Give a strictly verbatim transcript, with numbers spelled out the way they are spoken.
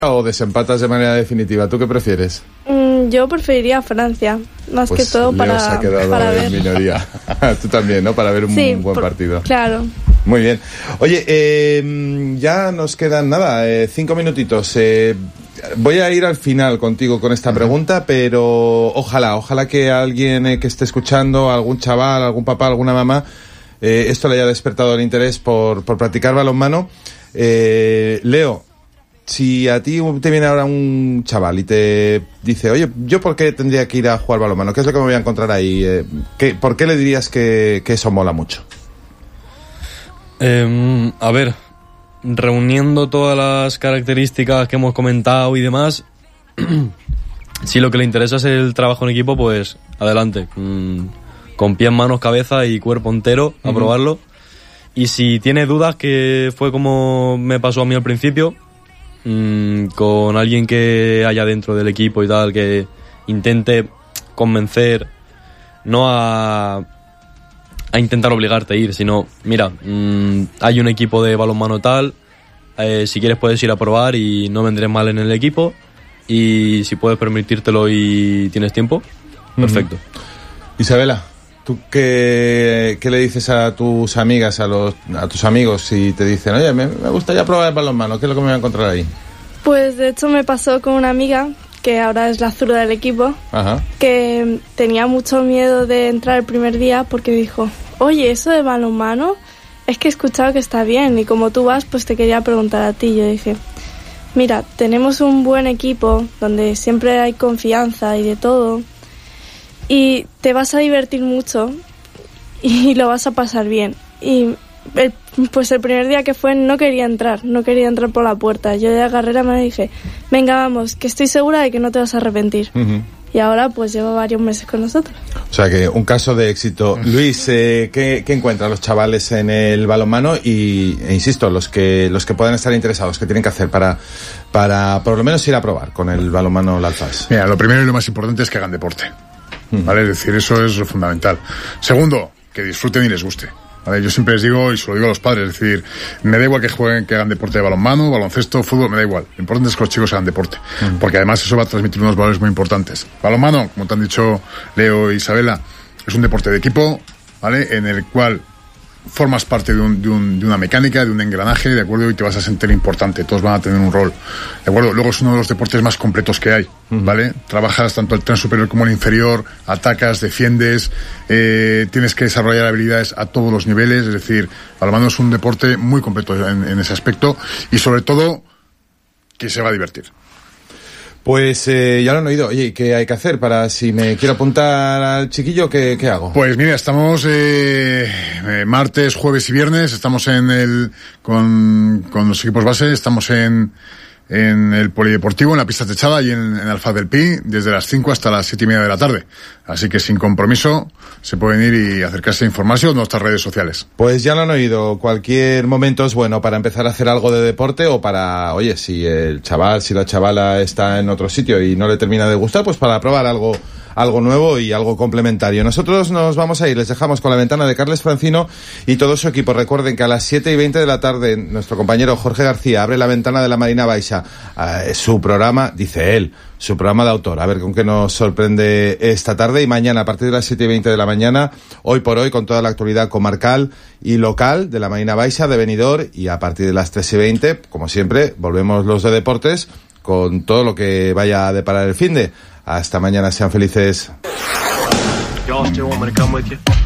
o desempatas de manera definitiva? ¿Tú qué prefieres? Mm, yo preferiría Francia, más pues que todo para, Leo se ha quedado para en ver. minoría. Tú también, ¿no? Para ver un sí, buen por, partido. Claro. Muy bien. Oye, eh, ya nos quedan nada, eh, cinco minutitos. Eh, voy a ir al final contigo con esta pregunta, pero ojalá, ojalá que alguien eh, que esté escuchando, algún chaval, algún papá, alguna mamá, eh, esto le haya despertado el interés por, por practicar balonmano. Eh, Leo, si a ti te viene ahora un chaval y te dice, oye, ¿yo por qué tendría que ir a jugar balonmano? ¿Qué es lo que me voy a encontrar ahí? Eh, ¿qué, ¿Por qué le dirías que, que eso mola mucho? Eh, a ver, reuniendo todas las características que hemos comentado y demás, si lo que le interesa es el trabajo en equipo, pues adelante, mm, con pies, manos, cabeza y cuerpo entero, a uh-huh. probarlo. Y si tiene dudas, que fue como me pasó a mí al principio, mmm, con alguien que haya dentro del equipo y tal, que intente convencer, no a... a intentar obligarte a ir, sino, mira, mmm, hay un equipo de balonmano tal, eh, si quieres puedes ir a probar y no vendré mal en el equipo, y si puedes permitírtelo y tienes tiempo, perfecto. Uh-huh. Isabela, ¿tú qué, qué le dices a tus amigas, a los a tus amigos, si te dicen, oye, me, me gustaría probar el balonmano, ¿qué es lo que me voy a encontrar ahí? Pues de hecho me pasó con una amiga, que ahora es la zurda del equipo, Ajá. que tenía mucho miedo de entrar el primer día porque dijo, oye, eso de balonmano, es que he escuchado que está bien y como tú vas, pues te quería preguntar a ti. Yo dije, mira, tenemos un buen equipo donde siempre hay confianza y de todo y te vas a divertir mucho y lo vas a pasar bien. Y el, pues el primer día que fue no quería entrar, no quería entrar por la puerta. Yo de agarré la mano y dije, venga, vamos, que estoy segura de que no te vas a arrepentir. Uh-huh. Y ahora pues llevo varios meses con nosotros. O sea que un caso de éxito. Luis, eh, ¿qué, qué encuentran los chavales en el balonmano? Y, e insisto, los que los que puedan estar interesados, ¿qué tienen que hacer para, para por lo menos ir a probar con el balonmano Lalfas? Mira, lo primero y lo más importante es que hagan deporte. Uh-huh. ¿Vale? Es decir, eso es lo fundamental. Segundo, que disfruten y les guste. ¿Vale? Yo siempre les digo, y se lo digo a los padres, es decir, me da igual que jueguen, que hagan deporte de balonmano, baloncesto, fútbol, me da igual. Lo importante es que los chicos hagan deporte, mm. porque además eso va a transmitir unos valores muy importantes. Balonmano, como te han dicho Leo e Isabela, es un deporte de equipo, ¿vale? En el cual formas parte de, un, de, un, de una mecánica, de un engranaje, ¿de acuerdo? Y te vas a sentir importante, todos van a tener un rol, ¿de acuerdo? Luego es uno de los deportes más completos que hay, ¿vale? Trabajas tanto el tren superior como el inferior, atacas, defiendes, eh, tienes que desarrollar habilidades a todos los niveles, es decir, balonmano es un deporte muy completo en, en ese aspecto y sobre todo que se va a divertir. Pues eh, ya lo han oído. Oye, ¿qué hay que hacer para si me quiero apuntar al chiquillo? ¿Qué, qué hago? Pues mira, estamos eh, eh, martes, jueves y viernes. Estamos en el con, con los equipos base. Estamos en en el polideportivo, en la pista techada y en, en Alfaz del Pi, desde las cinco hasta las siete y media de la tarde. Así que sin compromiso se pueden ir y acercarse a información en nuestras redes sociales. Pues ya lo han oído. Cualquier momento es bueno para empezar a hacer algo de deporte o para, oye, si el chaval, si la chavala está en otro sitio y no le termina de gustar, pues para probar algo algo nuevo y algo complementario. Nosotros nos vamos a ir, les dejamos con la ventana de Carles Francino y todo su equipo. Recuerden que a las siete y veinte de la tarde nuestro compañero Jorge García abre la ventana de la Marina Baixa, eh, su programa, dice él, su programa de autor, a ver con qué nos sorprende esta tarde, y mañana a partir de las siete y veinte de la mañana, hoy por hoy, con toda la actualidad comarcal y local de la Marina Baixa, de Benidorm, y a partir de las tres y veinte, como siempre, volvemos los de deportes con todo lo que vaya a deparar el finde. Hasta mañana, sean felices. Y'all still want me to come with you?